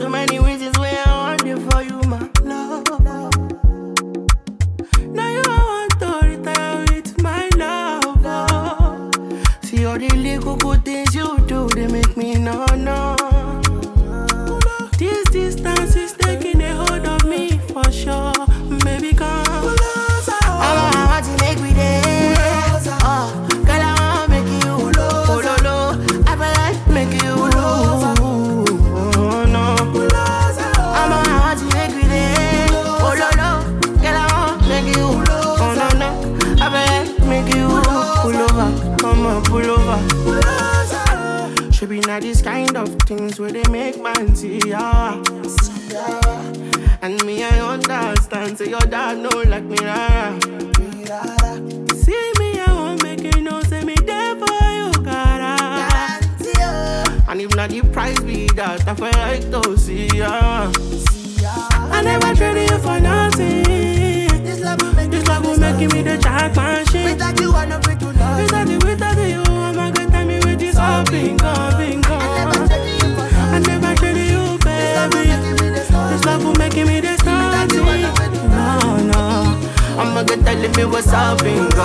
So many reasons why I want it for you, my love. Now you want to retire with my love. See all the little good things you do, they make me no. This distance is taking a hold of me for sure. Baby, come. I want to make me there. Girl, I want to make you low. I feel like make you low. Oh, no. I want to make me there. Oh, no. Girl, I want to make you low. Oh, no. I feel like make you pull over. Come on, pull over. Should be not these kind of things where they make man see ya. And me, I understand. Say your dad know like me, rara. See me, I won't make you know. Say me there for you, cara. And if not the price be that, I feel like to see ya. I never traded you for nothing. This love will make me the jack machine. Without you, I'm not free to love. Without you, I'm a good time with this all bingo. I never traded you, baby. This love will make me the starting. No. I'ma get telling me what's up, bingo.